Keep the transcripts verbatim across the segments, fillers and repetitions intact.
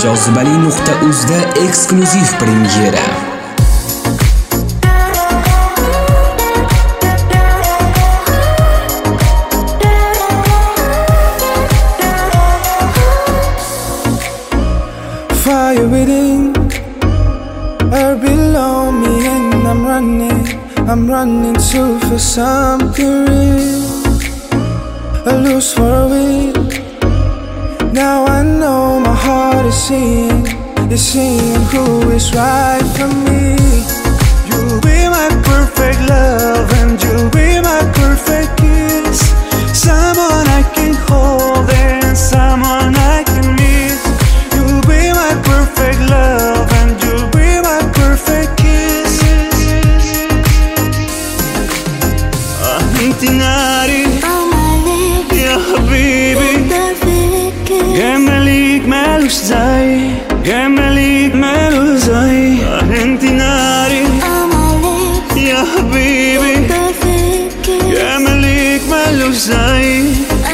jozibali nuqta uz da eksklyuziv premyera. Fire within, air below me, and I'm running, I'm running to for something real. I lose for a week. Now I know my heart is seeing, is seeing who is right for me. You'll be my perfect love, and you'll be my perfect kiss. Someone I can hold and someone I can miss. You'll be my perfect love, and you'll be my perfect kiss. أنت ناري يا حبيبي، جمالك مالوش زي، جمالك مالوش زي. أنت ناري يا حبيبي، جمالك مالوش زي.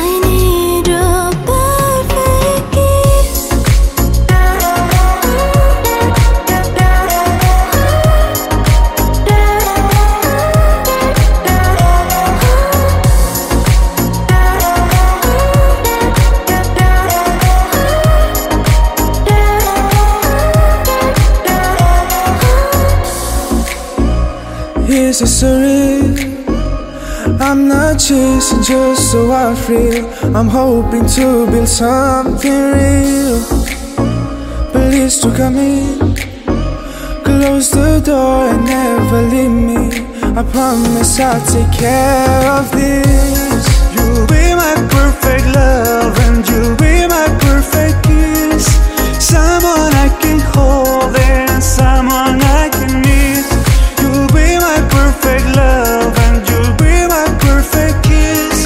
Here's a story. I'm not chasing just so I feel. I'm hoping to build something real. Please to come in, close the door and never leave me. I promise I'll take care of this. You'll be my perfect love, and you'll be my perfect kiss. Someone I can hold and someone I can miss. You'll be my perfect love, and you'll be my perfect kiss.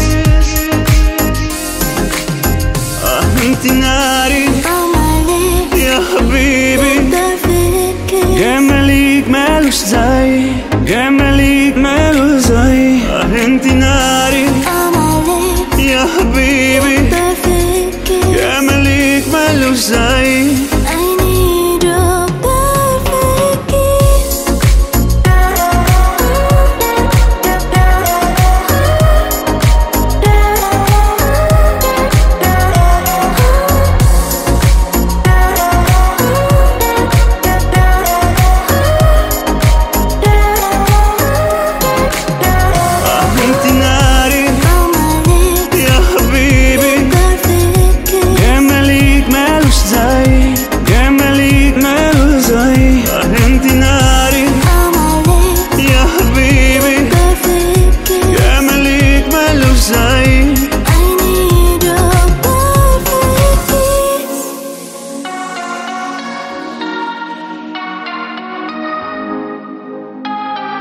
أنت ناري يا حبيبي، جمالك مالوش زي، جمالك مالوش زي. أنت ناري يا حبيبي، جمالك مالوش زي.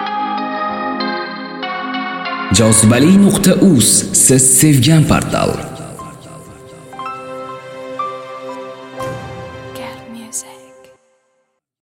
jozibali nuqta uz siz sevgan portal.